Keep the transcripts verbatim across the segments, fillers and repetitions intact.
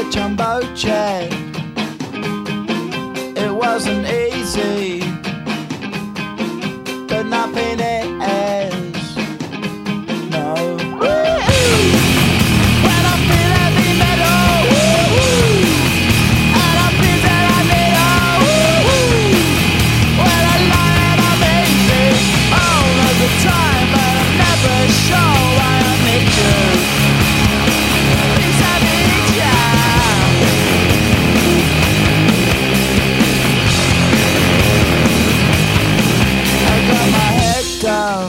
a jumbo jet. It wasn't easy, but nothing is. No. Woo-hoo! When I feel heavy metal, woo-hoo! And I feel that I need a woo-hoo! When I lie and I'm easy all of the time, but I'm never sure why I need you. Please I need ya. I got my head down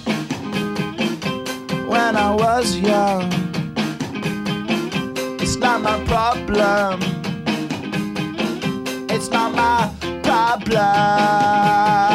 when I was young. It's not my problem. It's not my problem.